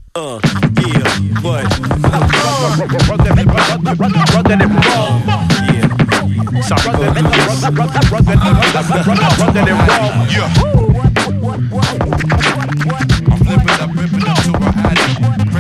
Yeah, but running it wrong. Yeah, sorry, running it wrong. Yeah. I'm flipping up, ripping up to a addict.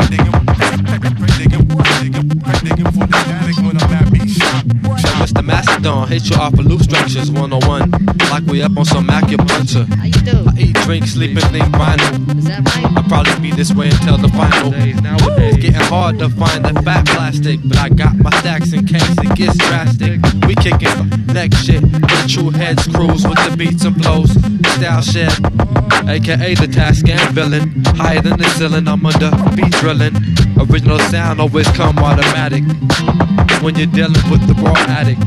Praying for the addict when I'm at B-Shop. So Mr. Mastodon hit you off of loop structures 101. Like we up on some acupuncture. How you do? I eat, drink, sleep, and think vinyl. Is that right? I'll probably be this way until the final. Nowadays, it's getting hard to find the fat plastic, but I got my stacks in case it gets drastic. We kicking next shit, the true heads cruise with the beats and flows. Style shed, aka the task and villain. Higher than the ceiling, I'm under beat drilling. Original sound always come automatic when you're dealing with the raw addict.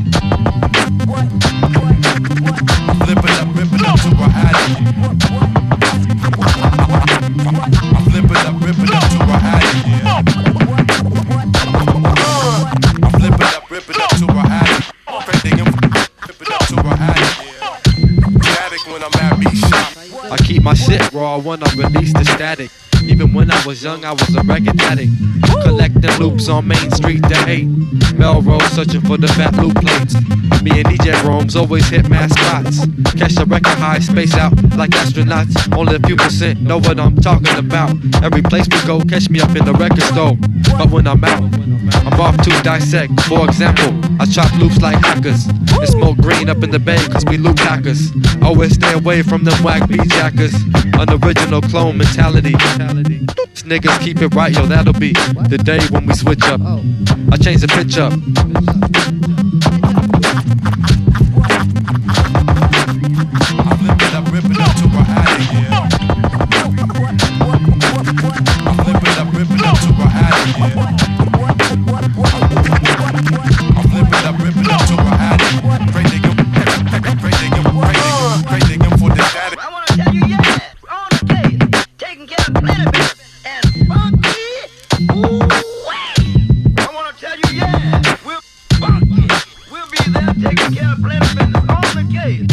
I'm flipping up, ripping up to a addict. I'm flipping up, ripping up to a addict. I'm flipping up, ripping up to a addict. Ripping up to a addict. Addict when I'm at B-Shop. I keep my shit raw when I release the static. Even when I was young, I was a record addict. Collecting loops on Main Street to hate. Melrose searching for the fat loop plates. Me and DJ Rome's always hit mad spots. Catch the record high, space out like astronauts. Only a few % know what I'm talking about. Every place we go, catch me up in the record store. But when I'm out, I'm off to dissect. For example, I chop loops like hackers. And smoke green up in the bay cause we loop hackers. Always stay away from them whack beat jackers. An original clone mentality. These niggas keep it right, yo, that'll be the day when we switch up. I change the pitch up. I'm flipping up, ripping up to a addict. I'm flipping up, ripping up to a addict. I'm flipping up, ripping up to a addict. Pray nigga for the addict. I wanna tell you, yeah, we're on the case, taking care of Planet Bear and funky. Ooh, wait. I wanna tell you, yeah, we're funky. We'll be there taking care of Planet Bear on the case.